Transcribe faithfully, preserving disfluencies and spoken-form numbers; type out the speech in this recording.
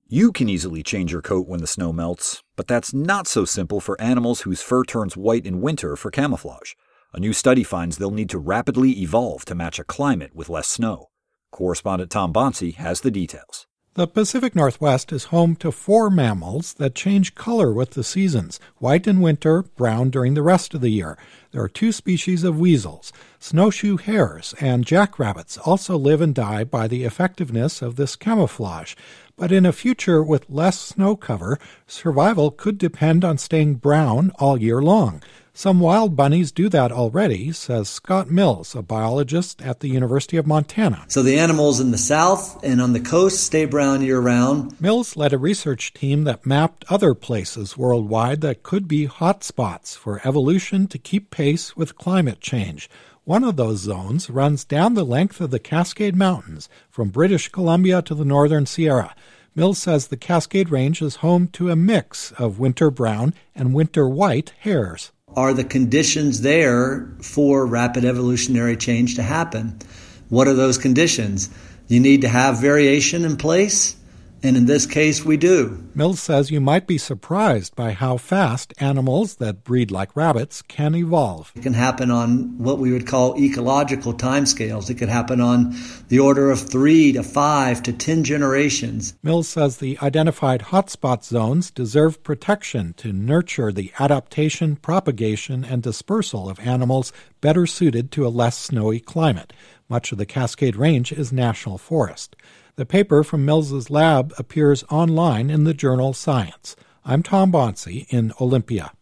You can easily change your coat when the snow melts, but that's not so simple for animals whose fur turns white in winter for camouflage. A new study finds they'll need to rapidly evolve to match a climate with less snow. Correspondent Tom Bonsi has the details. The Pacific Northwest is home to four mammals that change color with the seasons, white in winter, brown during the rest of the year. There are two species of weasels. Snowshoe hares and jackrabbits also live and die by the effectiveness of this camouflage. But in a future with less snow cover, survival could depend on staying brown all year long. Some wild bunnies do that already, says Scott Mills, a biologist at the University of Montana. So the animals in the south and on the coast stay brown year-round. Mills led a research team that mapped other places worldwide that could be hot spots for evolution to keep pace with climate change. One of those zones runs down the length of the Cascade Mountains, from British Columbia to the northern Sierra. Mills says the Cascade Range is home to a mix of winter brown and winter white hares. Are the conditions there for rapid evolutionary change to happen? What are those conditions? You need to have variation in place, and in this case, we do. Mills says you might be surprised by how fast animals that breed like rabbits can evolve. It can happen on what we would call ecological timescales. It could happen on the order of three to five to ten generations. Mills says the identified hotspot zones deserve protection to nurture the adaptation, propagation, and dispersal of animals better suited to a less snowy climate. Much of the Cascade Range is national forest. The paper from Mills's lab appears online in the journal Science. I'm Tom Bonsi in Olympia.